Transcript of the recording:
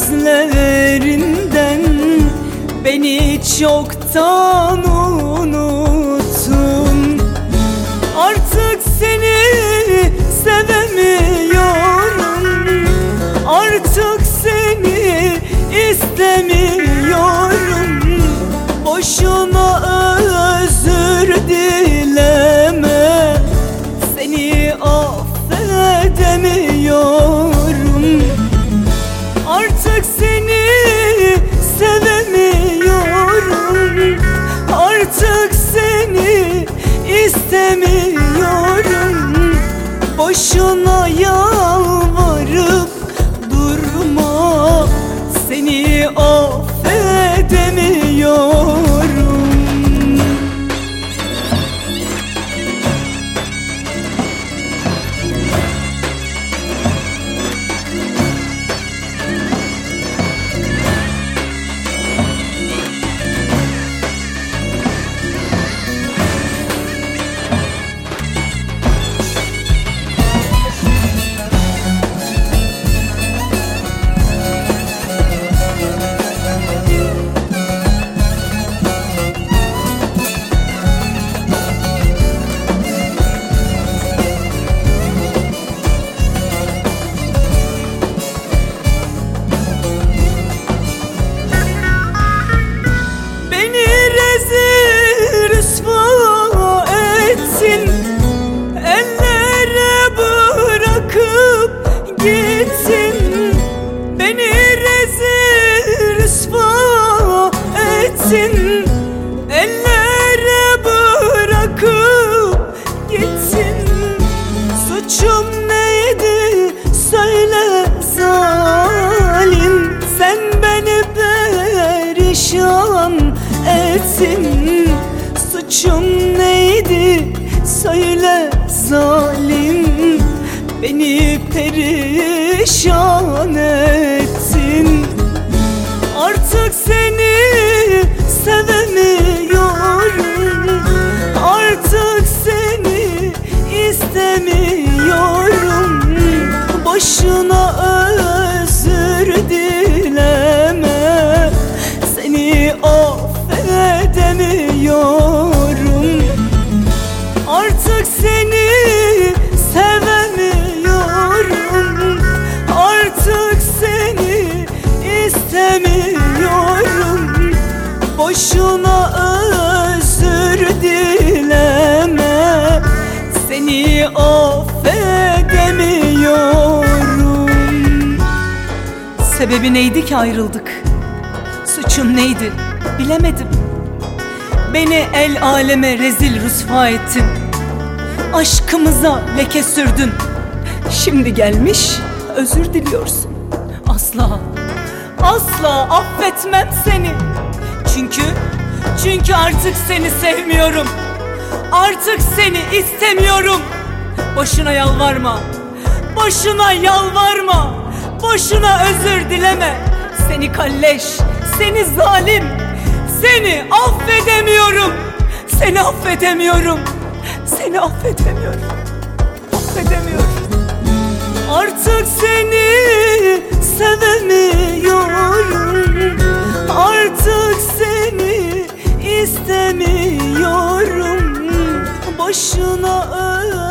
gözlerinden beni çoktan unuttun. Artık seni sevemiyorum, artık seni istemiyorum. Boşuna özür dileme, seni affedemiyorum. Artık seni sevemiyorum, artık seni istemiyorum. Boşuna yalvarıp durma, seni affedemiyorum. Ellere bırakıp gittin, beni rezil rüsva ettin. Ellere bırakıp gittin. Suçum neydi söyle zalim, sen beni perişan ettin. Suçum neydi söyle zalim, beni perişan ettin. Artık seni sevemiyorum, artık seni istemiyorum. Boşuna özür dileme, seni affedemiyorum. Artık seni sevemiyorum, artık seni istemiyorum. Boşuna özür dileme, seni affedemiyorum. Sebebi neydi ki ayrıldık? Suçum neydi bilemedim. Beni el aleme rezil rüsva ettin. Aşkımıza leke sürdün. Şimdi gelmiş özür diliyorsun. Asla, asla affetmem seni. Çünkü artık seni sevmiyorum, artık seni istemiyorum. Boşuna yalvarma, boşuna yalvarma, boşuna özür dileme. Seni kalleş, seni zalim, seni affedemiyorum, seni affedemiyorum, seni affedemiyorum, affedemiyorum. Artık seni sevemiyorum, artık seni istemiyorum. Boşuna